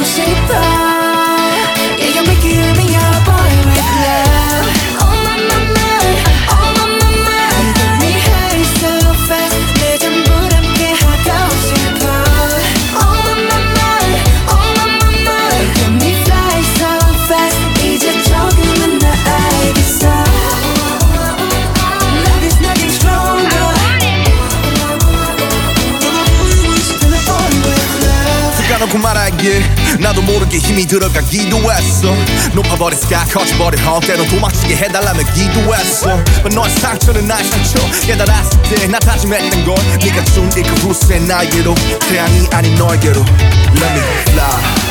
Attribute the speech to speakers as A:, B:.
A: 싶어. Yeah, you make me your boy with love. Oh my my my, oh my my my. You got me high so fast. 내 전부 함께 하고 싶어. Oh my my my, oh my my my. You got me fly so fast. 이제 조금은 나 알겠어. Love is nothing stronger.
B: 까놓고 말하기에 나도 모르게 힘이 들어가기도 했어. 높아버린 sky 커져버린 헛 때론 도망치게 해달라며 기도했어. But 너의 상처는 나의 상처 깨달았을 때 나 다짐했던 건 네가 준 이 그 후세 나에게로 태양이 아닌 너에게로 Let me fly.